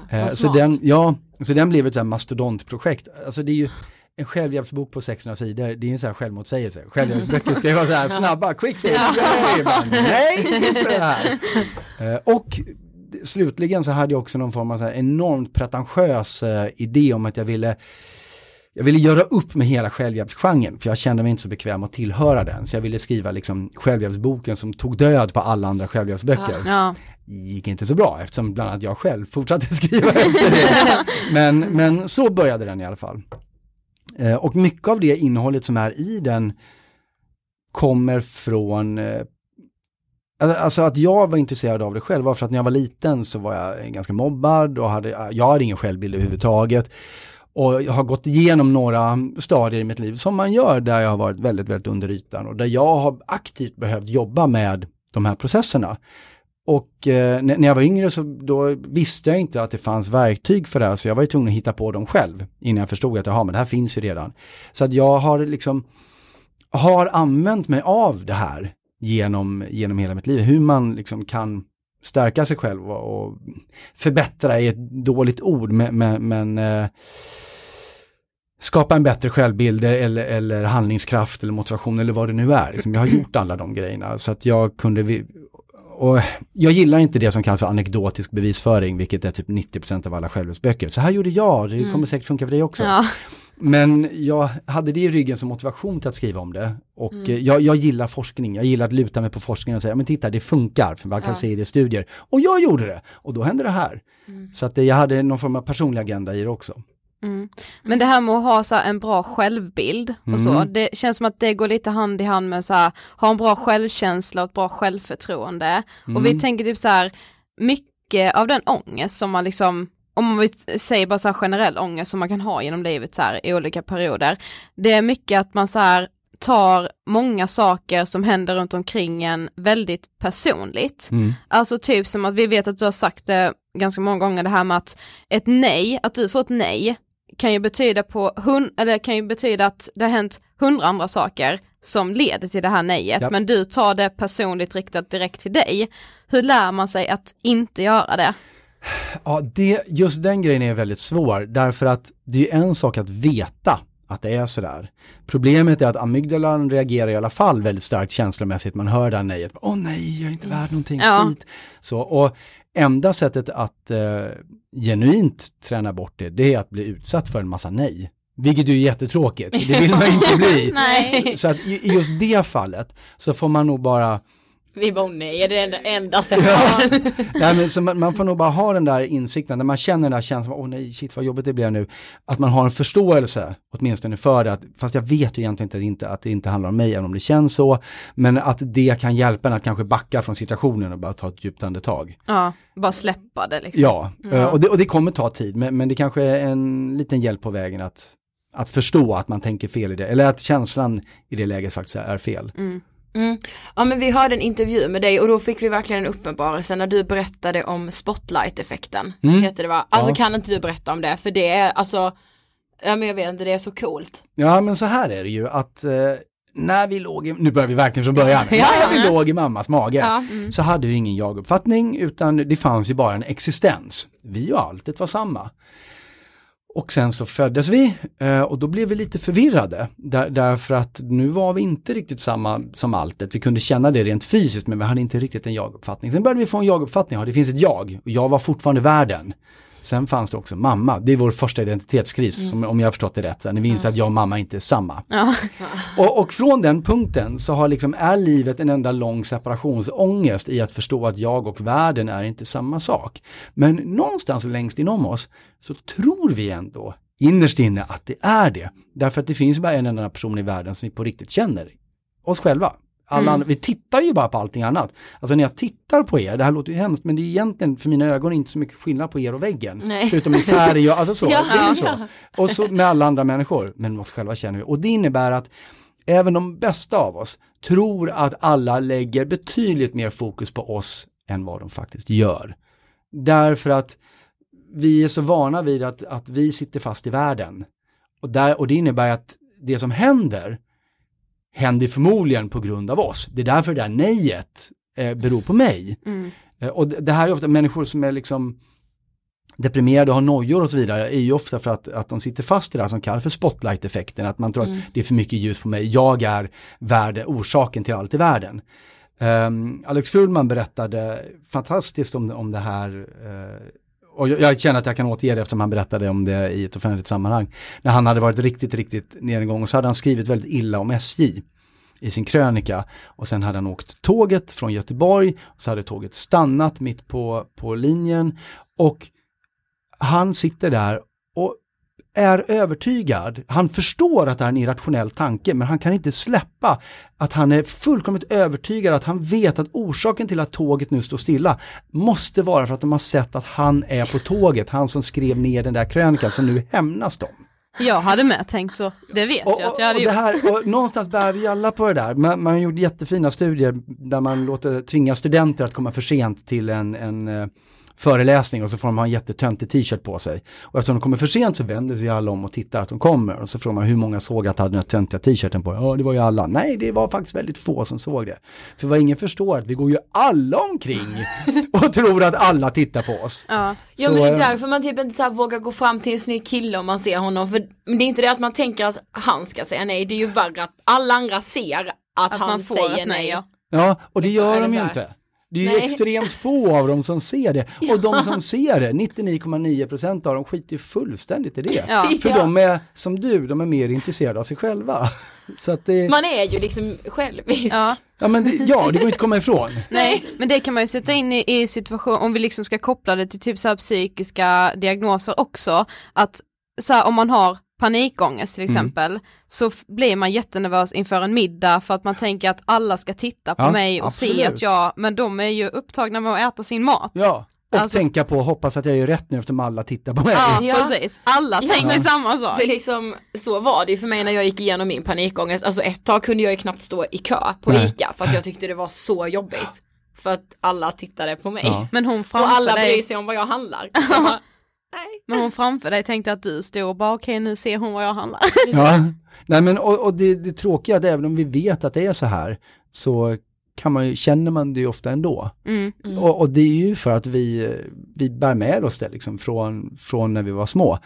[SPEAKER 4] Så den blev ett så här mastodontprojekt. Alltså det är ju en självhjälpsbok på 600 sidor, det är en så här självmotsägelse. Självhjälpsböcker ska vara så här snabba, quick fix. Nej, inte det här. Och slutligen så hade jag också någon form av så här enormt pretentiös idé om att jag ville göra upp med hela självhjälpsgenren, för jag kände mig inte så bekväm att tillhöra den. Så jag ville skriva liksom självhjälpsboken som tog död på alla andra självhjälpsböcker. Ja. Gick inte så bra eftersom bland annat jag själv fortsatte skriva efter det. Men så började den i alla fall. Och mycket av det innehållet som är i den kommer från... Alltså att jag var intresserad av det själv var för att när jag var liten så var jag ganska mobbad och jag hade ingen självbild överhuvudtaget. Och jag har gått igenom några stadier i mitt liv som man gör där jag har varit väldigt, väldigt under ytan och där jag har aktivt behövt jobba med de här processerna. Och när jag var yngre så då visste jag inte att det fanns verktyg för det här, så jag var ju tvungen att hitta på dem själv innan jag förstod att men det här finns ju redan. Så att jag har använt mig av det här genom hela mitt liv. Hur man liksom kan stärka sig själv och förbättra är ett dåligt ord, men skapa en bättre självbild eller handlingskraft eller motivation eller vad det nu är. Liksom jag har gjort alla de grejerna så att jag kunde... Och jag gillar inte det som kallas för anekdotisk bevisföring, vilket är typ 90% av alla självhjälpsböcker. Så här gjorde jag, det kommer säkert funka för dig också. Ja. Men jag hade det i ryggen som motivation till att skriva om det. Och jag gillar forskning, jag gillar att luta mig på forskning och säga, men titta det funkar, för man kan se det i studier. Och jag gjorde det, och då hände det här. Så att jag hade någon form av personlig agenda i det också.
[SPEAKER 2] Men det här med att ha så här en bra självbild och så, det känns som att det går lite hand i hand med så här, ha en bra självkänsla och ett bra självförtroende. Och vi tänker typ så här, mycket av den ångest som man liksom, om man vill säga bara så här generell ångest som man kan ha genom livet så här i olika perioder, det är mycket att man så här tar många saker som händer runt omkring en väldigt personligt. Alltså typ som att vi vet att du har sagt det ganska många gånger, det här med att ett nej, att du får ett nej kan ju betyda att det har hänt 100 andra saker som leder till det här nejet, men du tar det personligt riktat direkt till dig. Hur lär man sig att inte göra det?
[SPEAKER 4] Ja, just den grejen är väldigt svår, därför att det är en sak att veta att det är sådär. Problemet är att amygdalan reagerar i alla fall väldigt starkt känslomässigt. Man hör det här nejet. Nej, jag är inte värd någonting. Skit. Så, och enda sättet att genuint träna bort det är att bli utsatt för en massa nej. Vilket är ju jättetråkigt. Det vill man inte bli. Nej. Så att i just det fallet så får man nog bara...
[SPEAKER 3] Vi bara, nej, är det enda sättet.
[SPEAKER 4] Ja, men så man får nog bara ha den där insikten, när man känner den där känslan, nej, shit vad jobbigt det blir nu, att man har en förståelse åtminstone för det, fast jag vet ju egentligen inte att det inte handlar om mig, även om det känns så, men att det kan hjälpa en att kanske backa från situationen och bara ta ett djupt andetag.
[SPEAKER 2] Ja, bara släppa det liksom.
[SPEAKER 4] Ja, och det kommer ta tid, men det kanske är en liten hjälp på vägen att förstå att man tänker fel i det, eller att känslan i det läget faktiskt är fel.
[SPEAKER 3] Ja, men vi hörde en intervju med dig och då fick vi verkligen en uppenbarelse när du berättade om spotlight-effekten. Heter det, va? Alltså kan inte du berätta om det? För det är alltså, men jag vet inte, det är så coolt.
[SPEAKER 4] Ja, men så här är det ju att när vi låg nu börjar vi verkligen från början. När vi låg i mammas mage så hade vi ingen jag-uppfattning, utan det fanns ju bara en existens. Vi och alltet var samma. Och sen så föddes vi och då blev vi lite förvirrade därför att nu var vi inte riktigt samma som alltet. Vi kunde känna det rent fysiskt, men vi hade inte riktigt en jag-uppfattning. Sen började vi få en jag-uppfattning, det finns ett jag och jag var fortfarande världen. Sen fanns det också mamma. Det är vår första identitetskris, om jag har förstått det rätt. När vi inser att jag och mamma inte är samma. Ja. Och från den punkten så är livet en enda lång separationsångest i att förstå att jag och världen är inte samma sak. Men någonstans längst inom oss så tror vi ändå innerst inne att det är det. Därför att det finns bara en enda person i världen som vi på riktigt känner. Oss själva. Vi tittar ju bara på allting annat. Alltså när jag tittar på er, det här låter ju hemskt, men det är egentligen för mina ögon inte så mycket skillnad på er och väggen. Nej. Förutom i färg och alltså så. Ja, det är så. Och så med alla andra människor. Men oss själva känner vi. Och det innebär att även de bästa av oss tror att alla lägger betydligt mer fokus på oss än vad de faktiskt gör. Därför att vi är så vana vid att vi sitter fast i världen. Och det innebär att det som händer förmodligen på grund av oss. Det är därför det där nejet beror på mig. Och det här är ofta människor som är liksom deprimerade och har nojor och så vidare, är ju ofta för att de sitter fast i det här som kallas för spotlight-effekten. Att man tror att det är för mycket ljus på mig. Jag är orsaken till allt i världen. Alex Schulman berättade fantastiskt om det här, och jag känner att jag kan återge det eftersom han berättade om det i ett offentligt sammanhang. När han hade varit riktigt nedgång, och så hade han skrivit väldigt illa om SJ i sin krönika, och sen hade han åkt tåget från Göteborg, och så hade tåget stannat mitt på linjen, och han sitter där och är övertygad. Han förstår att det är en irrationell tanke, men han kan inte släppa att han är fullkomligt övertygad, att han vet att orsaken till att tåget nu står stilla måste vara för att de har sett att han är på tåget, han som skrev ner den där krönikan som nu hämnas dem.
[SPEAKER 2] Jag hade med tänkt så, det vet jag att jag hade gjort.
[SPEAKER 4] Och någonstans bär vi alla på det där. Man har gjort jättefina studier där man tvingar studenter att komma för sent till en föreläsning, och så får de ha en jättetöntig t-shirt på sig. Och eftersom de kommer för sent så vänder sig alla om och tittar att de kommer. Och så frågar man hur många såg att hade den här töntiga t-shirten på. Ja, det var ju alla. Nej, det var faktiskt väldigt få som såg det. För vad ingen förstår att vi går ju alla omkring och tror att alla tittar på oss.
[SPEAKER 3] Ja, men det är därför man typ inte så här vågar gå fram till en snygg kille om man ser honom. För det är inte det att man tänker att han ska säga nej. Det är ju värre att alla andra ser att han säger nej.
[SPEAKER 4] Ja, och det gör de ju inte. Det är ju extremt få av dem som ser det. Ja. Och de som ser det, 99,9% av dem skiter ju fullständigt i det. Ja. För de är, som de är mer intresserade av sig själva. Så att
[SPEAKER 3] man är ju liksom självisk.
[SPEAKER 4] Ja, men det går inte att komma ifrån.
[SPEAKER 2] Nej, men det kan man ju sätta in i situation, om vi liksom ska koppla det till typ så här psykiska diagnoser också. Att så här, om man har panikångest till exempel, så blir man jättenervös inför en middag för att man tänker att alla ska titta på mig och se att men de är ju upptagna med att äta sin mat.
[SPEAKER 4] Ja, och tänka på, hoppas att jag gör rätt nu eftersom alla tittar på mig.
[SPEAKER 2] Ja, precis. Alla tänker samma sak.
[SPEAKER 3] För liksom, så var det ju för mig när jag gick igenom min panikångest. Alltså ett tag kunde jag ju knappt stå i kö på ICA för att jag tyckte det var så jobbigt. För att alla tittade på mig. Ja.
[SPEAKER 2] Men hon
[SPEAKER 3] och alla bryr sig om vad jag handlar.
[SPEAKER 2] Men hon framför dig tänkte att du stod och bara okej, nu ser hon vad jag handlar.
[SPEAKER 4] Ja, nej men och det tråkiga är att även om vi vet att det är så här, så känner man det ju ofta ändå. Och det är ju för att vi bär med oss det liksom från när vi var små.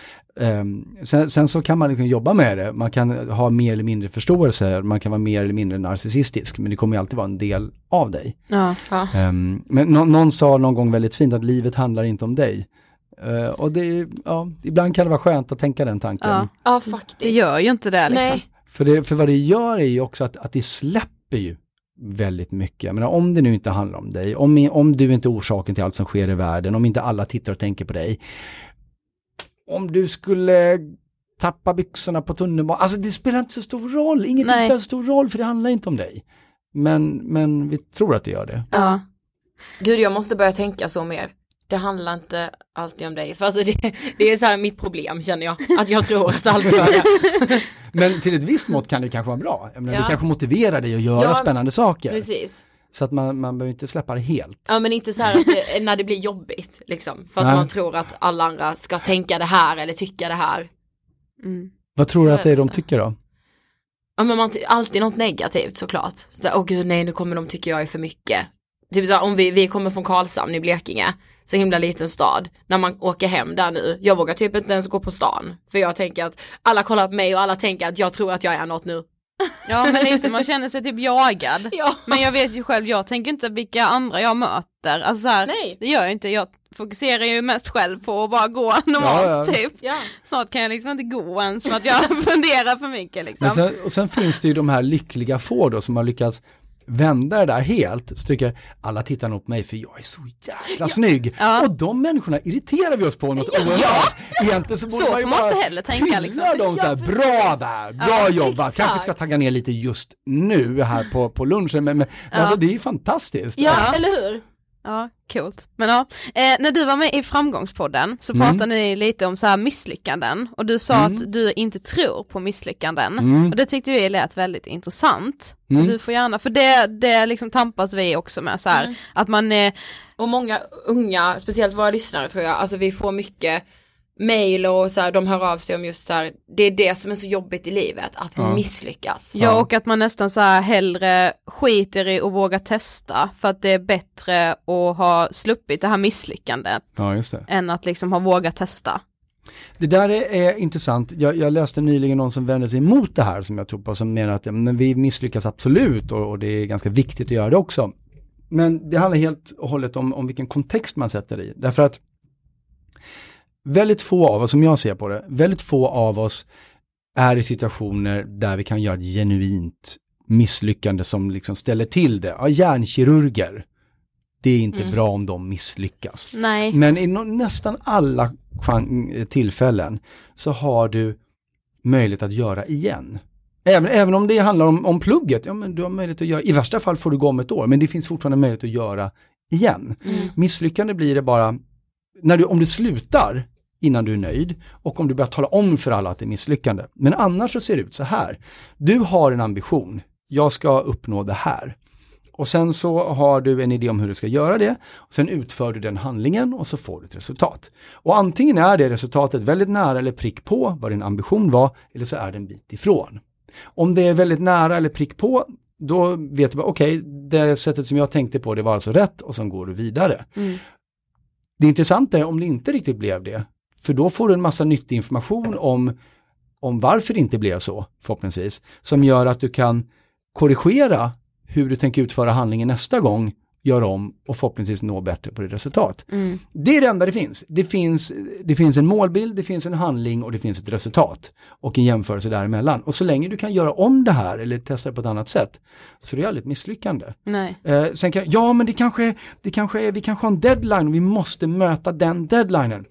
[SPEAKER 4] Sen så kan man liksom jobba med det. Man kan ha mer eller mindre förståelse, man kan vara mer eller mindre narcissistisk, men det kommer ju alltid vara en del av dig.
[SPEAKER 2] Ja.
[SPEAKER 4] Men någon sa någon gång väldigt fint att livet handlar inte om dig. Och ibland kan det vara skönt att tänka den tanken.
[SPEAKER 3] Ja, faktiskt.
[SPEAKER 2] Det gör ju inte det liksom.
[SPEAKER 3] Nej.
[SPEAKER 4] För vad det gör är ju också att det släpper ju väldigt mycket. Jag menar, om det nu inte handlar om dig, om du inte är orsaken till allt som sker i världen, om inte alla tittar och tänker på dig, om du skulle tappa byxorna på tunnelbanan, alltså det spelar inte så stor roll. Ingenting spelar så stor roll, för det handlar inte om dig. Men vi tror att det gör det.
[SPEAKER 3] Ja. Gud, jag måste börja tänka så mer. Det handlar inte alltid om dig. För alltså det är så här mitt problem, känner jag. Att jag tror att allt gör det.
[SPEAKER 4] Men till ett visst mått kan det kanske vara bra. Jag menar, det kanske motiverar dig att göra spännande saker.
[SPEAKER 3] Precis.
[SPEAKER 4] Så att man behöver inte släppa det helt.
[SPEAKER 3] Ja, men inte så här att när det blir jobbigt. Liksom, för att man tror att alla andra ska tänka det här eller tycka det här.
[SPEAKER 4] Vad tror du att det är de tycker då?
[SPEAKER 3] Ja, men alltid något negativt såklart. Så gud, nej, nu kommer de tycka jag är för mycket. Typ så här, om vi kommer från Karlshamn i Blekinge, så himla liten stad, när man åker hem där nu, jag vågar typ inte ens gå på stan, för jag tänker att alla kollar på mig och alla tänker att jag tror att jag är något nu.
[SPEAKER 2] Ja, men lite, man känner sig typ jagad.
[SPEAKER 3] Ja.
[SPEAKER 2] Men jag vet ju själv, jag tänker inte vilka andra jag möter. Alltså så här,
[SPEAKER 3] nej.
[SPEAKER 2] Det gör jag inte, jag fokuserar ju mest själv på att bara gå normalt typ.
[SPEAKER 3] Ja.
[SPEAKER 2] Snart kan jag liksom inte gå ens för att jag funderar för mycket liksom.
[SPEAKER 4] Men sen finns det ju de här lyckliga få då som har lyckats vända det där helt, så tycker alla tittar nog på mig för jag är så jäkla snygg. Och de människorna irriterar vi oss på något oerhört. Egentligen så borde
[SPEAKER 2] så
[SPEAKER 4] man ju
[SPEAKER 2] får man
[SPEAKER 4] bara
[SPEAKER 2] inte heller tänka liksom.
[SPEAKER 4] De så här, bra där, bra jobbat. Exakt. Kanske ska tagga ner lite just nu här på lunchen, men alltså det är ju fantastiskt.
[SPEAKER 3] Ja, eller hur?
[SPEAKER 2] Ja, coolt. Men ja, när du var med i Framgångspodden så pratade ni lite om så här misslyckanden. Och du sa att du inte tror på misslyckanden. Och det tyckte vi lät väldigt intressant. Så du får gärna, för det liksom tampas vi också med så här, att man är...
[SPEAKER 3] Och många unga, speciellt våra lyssnare tror jag, alltså vi får mycket mail och så här, de hör av sig om just så här, det är det som är så jobbigt i livet, att misslyckas.
[SPEAKER 2] Ja, och att man nästan så här hellre skiter i och våga testa för att det är bättre att ha sluppit det här misslyckandet än att liksom ha vågat testa.
[SPEAKER 4] Det där är intressant. Jag läste nyligen någon som vände sig emot det här som jag tror på, som menar att men vi misslyckas absolut och det är ganska viktigt att göra det också. Men det handlar helt och hållet om vilken kontext man sätter i. Därför att väldigt få av oss, som jag ser på det, väldigt få av oss är i situationer där vi kan göra ett genuint misslyckande som liksom ställer till det. Ja, hjärnkirurger, det är inte bra om de misslyckas.
[SPEAKER 2] Nej.
[SPEAKER 4] Men i nästan alla tillfällen så har du möjlighet att göra igen. Även om det handlar om plugget, ja men du har möjlighet att göra, i värsta fall får du gå om ett år, men det finns fortfarande möjlighet att göra igen. Misslyckande blir det bara om du slutar innan du är nöjd och om du börjar tala om för alla att det är misslyckande. Men annars så ser det ut så här. Du har en ambition. Jag ska uppnå det här. Och sen så har du en idé om hur du ska göra det. Och sen utför du den handlingen och så får du ett resultat. Och antingen är det resultatet väldigt nära eller prick på vad din ambition var, eller så är det en bit ifrån. Om det är väldigt nära eller prick på, då vet du bara okej, det sättet som jag tänkte på det var alltså rätt, och sen går du vidare. Det intressanta är om det inte riktigt blev det. För då får du en massa nyttig information om varför det inte blev så, förhoppningsvis. Som gör att du kan korrigera hur du tänker utföra handlingen nästa gång, göra om och förhoppningsvis nå bättre på det resultat. Det är det enda det finns. Det finns en målbild, det finns en handling och det finns ett resultat. Och en jämförelse däremellan. Och så länge du kan göra om det här eller testa det på ett annat sätt, så är det aldrig ett misslyckande.
[SPEAKER 2] Nej.
[SPEAKER 4] Sen men vi kanske har en deadline och vi måste möta den deadlinen.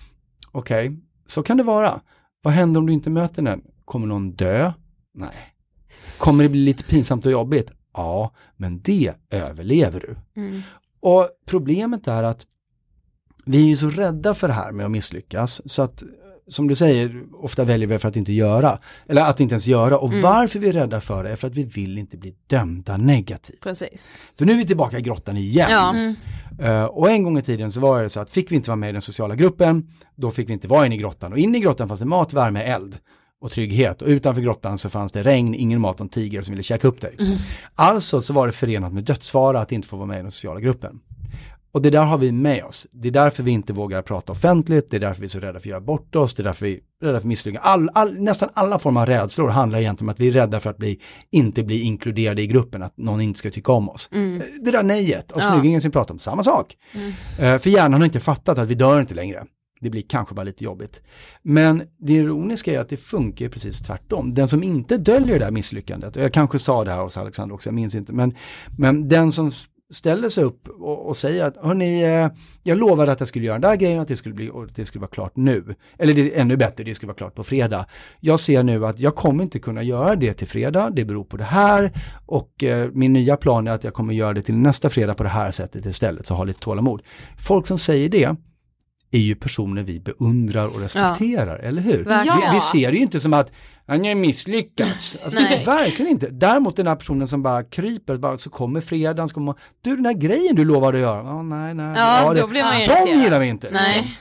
[SPEAKER 4] Okej, så kan det vara. Vad händer om du inte möter den? Kommer någon dö? Nej. Kommer det bli lite pinsamt och jobbigt? Ja, men det överlever du. Och problemet är att vi är ju så rädda för det här med att misslyckas, så att, som du säger, ofta väljer vi för att inte göra, eller att inte ens göra. Och varför vi är rädda för det är för att vi vill inte bli dömda negativt.
[SPEAKER 2] Precis.
[SPEAKER 4] För nu är vi tillbaka i grottan igen.
[SPEAKER 2] Ja.
[SPEAKER 4] Och en gång i tiden så var det så att fick vi inte vara med i den sociala gruppen, då fick vi inte vara inne i grottan. Och inne i grottan fanns det mat, värme, eld och trygghet. Och utanför grottan så fanns det regn, ingen mat och en tiger som ville käka upp dig. Alltså så var det förenat med dödsfara att inte få vara med i den sociala gruppen. Och det där har vi med oss. Det är därför vi inte vågar prata offentligt. Det är därför vi är så rädda för att göra bort oss. Det är därför vi är rädda för misslyckande. Nästan alla former av rädslor handlar egentligen om att vi är rädda för att inte bli inkluderade i gruppen. Att någon inte ska tycka om oss. Det där nejet. Och snyggingen som vi pratar om, samma sak. För hjärnan har inte fattat att vi dör inte längre. Det blir kanske bara lite jobbigt. Men det ironiska är att det funkar precis tvärtom. Den som inte döljer det där misslyckandet, och jag kanske sa det här hos Alexander också, jag minns inte, men den som ställer sig upp och säger att hörni, jag lovade att jag skulle göra den där grejen, att det skulle vara klart nu. Eller det är ännu bättre, det skulle vara klart på fredag. Jag ser nu att jag kommer inte kunna göra det till fredag, det beror på det här, och min nya plan är att jag kommer göra det till nästa fredag på det här sättet istället, så ha lite tålamod. Folk som säger det är ju personer vi beundrar och respekterar, eller hur? Vi ser det ju inte som att han är misslyckats. Alltså, det är verkligen inte. Däremot den här personen som bara kryper, så kommer fredagen, du, den här grejen du lovade att göra. Nej.
[SPEAKER 2] Då blir man
[SPEAKER 4] de gillar vi inte.
[SPEAKER 2] Nej.
[SPEAKER 4] Liksom.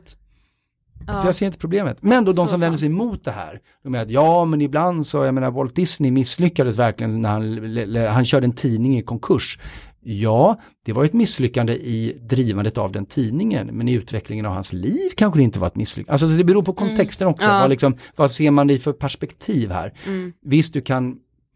[SPEAKER 4] Så jag ser inte problemet. Men då de som vänder sig emot det här, de menar att men ibland så, jag menar, Walt Disney misslyckades verkligen när han körde en tidning i konkurs. Ja, det var ett misslyckande i drivandet av den tidningen, men i utvecklingen av hans liv kanske det inte var ett misslyckande. Alltså det beror på kontexten också. Vad ser man i för perspektiv här? Visst, du kan,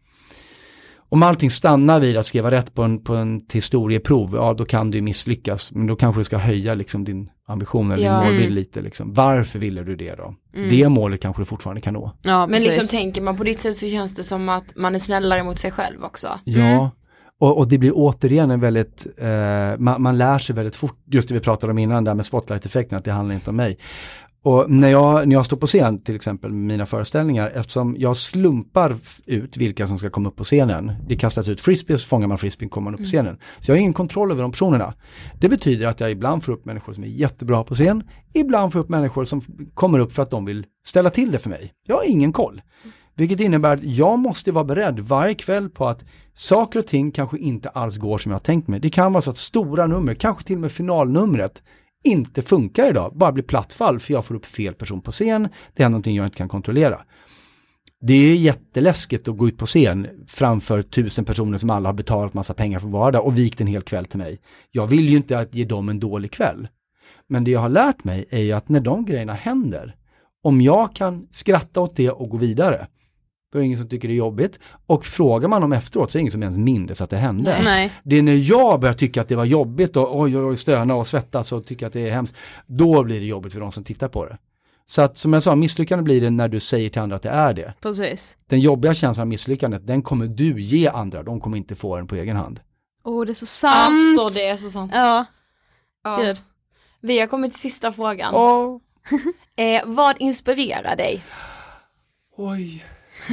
[SPEAKER 4] om allting stannar vid att skriva rätt på en historieprov, då kan du misslyckas, men då kanske du ska höja liksom din ambition eller din målbild lite. Liksom. Varför ville du det då? Det målet kanske du fortfarande kan nå.
[SPEAKER 3] Ja, men liksom tänker man på ditt sätt så känns det som att man är snällare mot sig själv också.
[SPEAKER 4] Ja. Och det blir återigen en väldigt, man lär sig väldigt fort, just det vi pratade om innan där med spotlight-effekten, att det handlar inte om mig. Och när jag står på scen till exempel med mina föreställningar, eftersom jag slumpar ut vilka som ska komma upp på scenen. Det kastas ut frisbee, så fångar man frisbeen, kommer man upp på scenen. Så jag har ingen kontroll över de personerna. Det betyder att jag ibland får upp människor som är jättebra på scen. Ibland får upp människor som kommer upp för att de vill ställa till det för mig. Jag har ingen koll. Vilket innebär att jag måste vara beredd varje kväll på att saker och ting kanske inte alls går som jag har tänkt mig. Det kan vara så att stora nummer, kanske till och med finalnumret, inte funkar idag. Bara blir plattfall för jag får upp fel person på scen. Det är någonting jag inte kan kontrollera. Det är jätteläskigt att gå ut på scen framför 1000 personer som alla har betalat massa pengar för att vara där och vikt en hel kväll till mig. Jag vill ju inte att ge dem en dålig kväll. Men det jag har lärt mig är ju att när de grejerna händer, om jag kan skratta åt det och gå vidare, då är det ingen som tycker det är jobbigt. Och frågar man om efteråt så är det ingen som ens minns att det hände.
[SPEAKER 2] Nej.
[SPEAKER 4] Det är när jag börjar tycka att det var jobbigt och oj, stöna och svettas och tycka att det är hemskt, då blir det jobbigt för de som tittar på det. Så att som jag sa, misslyckande blir det när du säger till andra att det är det.
[SPEAKER 2] Precis.
[SPEAKER 4] Den jobbiga känslan av misslyckandet, den kommer du ge andra. De kommer inte få den på egen hand.
[SPEAKER 2] Det är så sant.
[SPEAKER 3] Alltså det är så sant.
[SPEAKER 2] Ja.
[SPEAKER 3] Gud. Vi har kommit till sista frågan. Vad inspirerar dig?
[SPEAKER 4] Oj.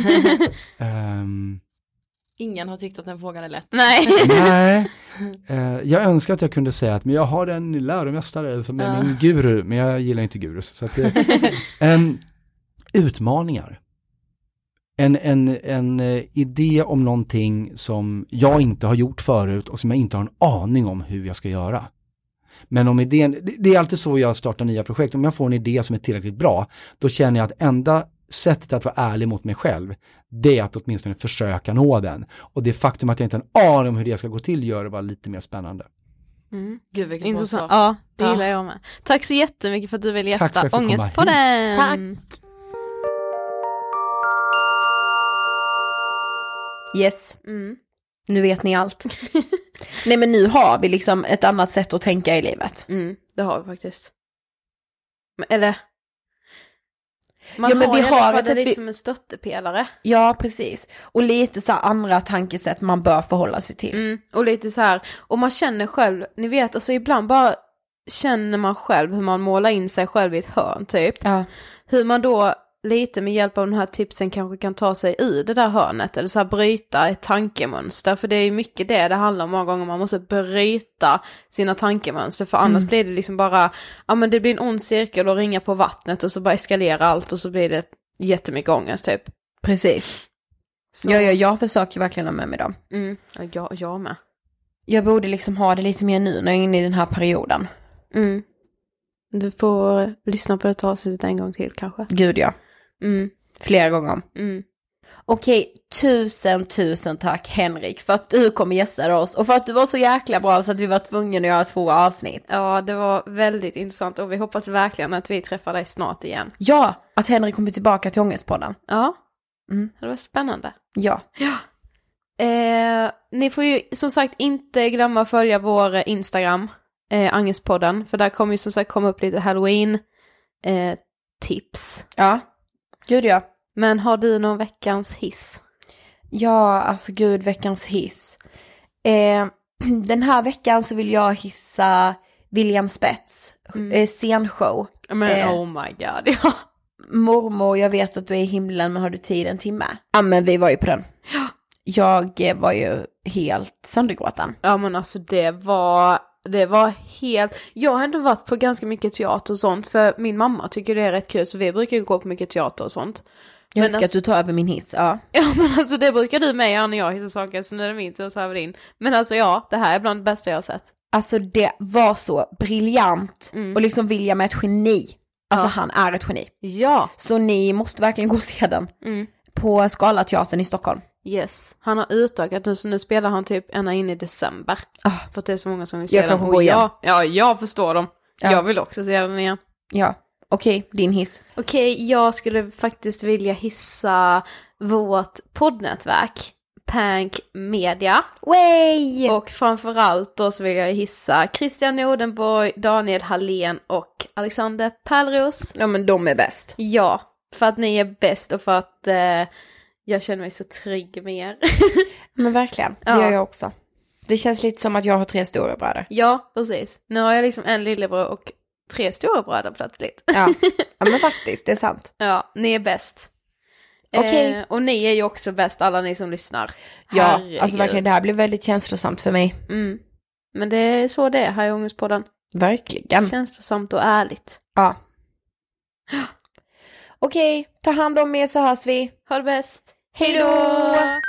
[SPEAKER 3] Ingen har tyckt att den frågan är lätt.
[SPEAKER 2] Nej.
[SPEAKER 4] Jag önskar att jag kunde säga att men jag har en läromästare som är min guru, men jag gillar inte gurus. Så att, utmaningar. En idé om någonting som jag inte har gjort förut och som jag inte har en aning om hur jag ska göra. Men om idén, det är alltid så jag startar nya projekt. Om jag får en idé som är tillräckligt bra, då känner jag att enda sättet att vara ärlig mot mig själv, det är att åtminstone försöka nå den. Och det faktum att jag inte har en aning om hur det ska gå till gör det bara lite mer spännande.
[SPEAKER 3] Gud, vilken
[SPEAKER 2] intressant. Ja, det gillar jag med. Tack så jättemycket för att du ville gästa Ångestpodden.
[SPEAKER 3] Tack.
[SPEAKER 1] Yes. Nu vet ni allt. Nej, men nu har vi liksom ett annat sätt att tänka i livet.
[SPEAKER 2] Det har vi faktiskt. Eller vi har ett lite som en stöttepelare.
[SPEAKER 1] Ja, precis. Och lite så här andra tankesätt man bör förhålla sig till.
[SPEAKER 2] Och lite så här, och man känner själv, ni vet, alltså ibland bara känner man själv hur man målar in sig själv i ett hörn typ.
[SPEAKER 1] Ja.
[SPEAKER 2] Hur man då lite med hjälp av den här tipsen kanske kan ta sig ur det där hörnet eller så här bryta ett tankemönster, för det är mycket det handlar om många gånger. Man måste bryta sina tankemönster, för annars blir det liksom bara, men det blir en ond cirkel och ringa på vattnet och så bara eskalera allt och så blir det jättemycket ångest typ.
[SPEAKER 1] Precis. Så. Jag försöker verkligen ha med mig dem.
[SPEAKER 2] Jag med.
[SPEAKER 1] Jag borde liksom ha det lite mer nu när jag är inne i den här perioden.
[SPEAKER 2] Du får lyssna på det avsnittet en gång till kanske.
[SPEAKER 1] Gud ja. Flera gånger. Okej, tusen tack Henrik för att du kom och gästade oss och för att du var så jäkla bra så att vi var tvungna att göra 2 avsnitt.
[SPEAKER 2] Ja, det var väldigt intressant och vi hoppas verkligen att vi träffar dig snart igen.
[SPEAKER 1] Ja, att Henrik kommer tillbaka till Ångestpodden.
[SPEAKER 2] Ja, det var spännande.
[SPEAKER 1] Ja.
[SPEAKER 2] Ni får ju som sagt inte glömma att följa vår Instagram, Ångestpodden, för där kommer ju som sagt komma upp lite Halloween tips.
[SPEAKER 1] Ja, gud ja.
[SPEAKER 2] Men har du någon veckans hiss?
[SPEAKER 1] Ja, alltså gud, veckans hiss. Den här veckan så vill jag hissa William Spets scenshow.
[SPEAKER 2] Men oh my god, ja.
[SPEAKER 1] Mormor, jag vet att du är i himlen, men har du tid en timme? Ja, men vi var ju på den. Jag var ju helt söndergråten.
[SPEAKER 2] Ja, men alltså det var helt... Jag har ändå varit på ganska mycket teater och sånt, för min mamma tycker det är rätt kul, så vi brukar ju gå på mycket teater och sånt.
[SPEAKER 1] Jag önskar att du tar över min hiss, ja.
[SPEAKER 2] Ja, men alltså det brukar du med göra när jag hittar saker, så nu är det min tur att ta över din. Men alltså ja, det här är bland det bästa jag har sett.
[SPEAKER 1] Alltså det var så briljant. Och liksom William är ett geni. Alltså han är ett geni.
[SPEAKER 2] Ja. Så
[SPEAKER 1] ni måste verkligen gå och se den. På Scalateatern i Stockholm.
[SPEAKER 2] Yes. Han har utökat nu, så nu spelar han typ ända in i december. För att det är så många som vill se
[SPEAKER 1] jag
[SPEAKER 2] den.
[SPEAKER 1] Kan gå igen.
[SPEAKER 2] Ja, jag förstår dem. Ja. Jag vill också se den igen.
[SPEAKER 1] Ja. Okej, din hiss.
[SPEAKER 2] Okej, jag skulle faktiskt vilja hissa vårt poddnätverk Pank Media.
[SPEAKER 1] Way!
[SPEAKER 2] Och framförallt då så vill jag hissa Christian Nordenborg, Daniel Hallén och Alexander Pärlros.
[SPEAKER 1] Ja, men de är bäst.
[SPEAKER 2] Ja, för att ni är bäst och för att jag känner mig så trygg med er.
[SPEAKER 1] Men verkligen, det gör jag också. Det känns lite som att jag har 3 storebröder.
[SPEAKER 2] Ja, precis. Nu har jag liksom en lillebror och 3 stora bröder plötsligt.
[SPEAKER 1] Ja, men faktiskt, det är sant.
[SPEAKER 2] Ja, ni är bäst.
[SPEAKER 1] Okej.
[SPEAKER 2] Och ni är ju också bäst, alla ni som lyssnar.
[SPEAKER 1] Ja,
[SPEAKER 2] Herregud.
[SPEAKER 1] alltså verkligen, det här blir väldigt känslosamt för mig.
[SPEAKER 2] Men det är så det är här i Ångestpodden.
[SPEAKER 1] Verkligen.
[SPEAKER 2] Känslosamt och ärligt.
[SPEAKER 1] Ja. Okej, ta hand om er så hörs vi.
[SPEAKER 2] Ha det bäst.
[SPEAKER 1] Hej då!